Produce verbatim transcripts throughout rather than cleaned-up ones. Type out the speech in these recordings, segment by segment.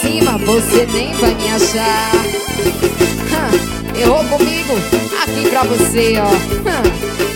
cima, você nem vai me achar. Hum, errou comigo, aqui pra você, ó. Hum.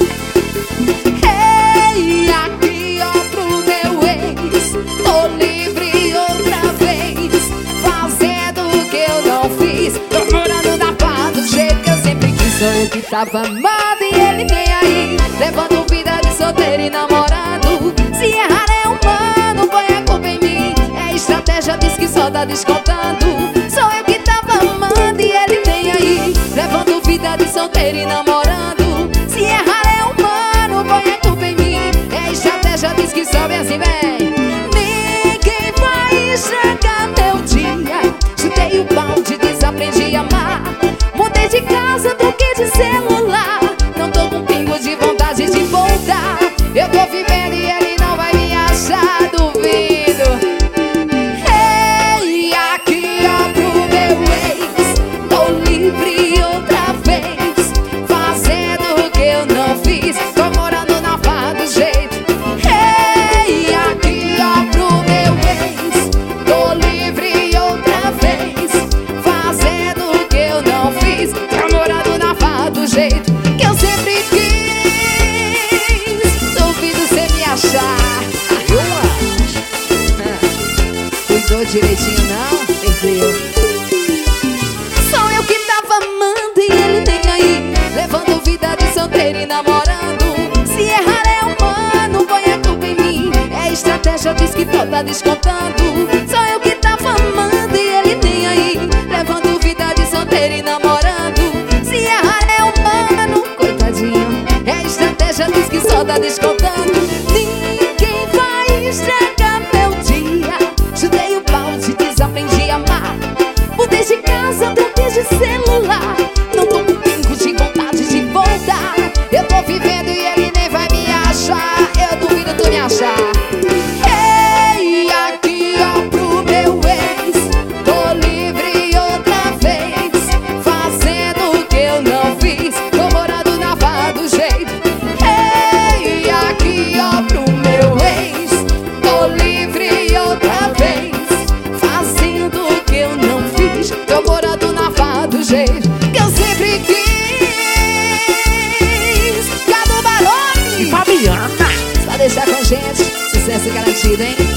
Ei, aqui ó pro meu ex, tô livre outra vez, fazendo o que eu não fiz, tô morando na paz do jeito que eu sempre quis. Sou eu que tava amando e ele nem aí, levando vida de solteiro e namorado. Se errar é humano, põe a culpa em mim, é estratégia, diz que só tá descontando. Sou eu que tava amando e ele nem aí, levando vida de solteiro e namorando. Se errar é humano, põe a culpa em mim, é estratégia, diz que sobe assim, vem. Ninguém vai estragar meu dia, chutei o balde, desaprendi a amar, mudei de casa, troquei de celular, não tô com pingo de vontade de voltar. Eu tô vivendo e ele não vai me achar, duvido. Ei, aqui ó pro meu ex, tô livre outra vez, fazendo o que eu não fiz, tô morando na farra do jeito. Ei, aqui ó pro meu ex, tô livre outra vez, fazendo o que eu não fiz, tô morando na farra do jeito que eu sempre quis. Duvido cê me achar. Eu acho. Cuidou direitinho não? Perdeu. Sou eu que tava amando e ele nem aí, levando vida de solteiro e namorando. Se errar é humano, põe a culpa em mim, é estratégia, diz que tô tá descontando. Sou eu que tava amando e ele nem aí, levando vida de solteiro e namorando. Se errar é humano, coitadinho, é estratégia, diz que só tá descontando. Ninguém vai estragar meu dia, chutei o balde, desaprendi a amar, mudei de casa, troquei de celular, não tô com pingo de vontade de voltar. Eu tô vivendo e ele nem vai me achar, eu duvido tu me achar. Ei, aqui ó pro meu ex, tô livre outra vez, fazendo o que eu não fiz, tô morando na farra do jeito. Ei, aqui ó pro meu ex, tô livre outra vez, fazendo o que eu não fiz, tô morando na farra do jeito que eu sempre quis. Cadu Barone E Fabiana, só deixar com a gente, sucesso garantido, hein?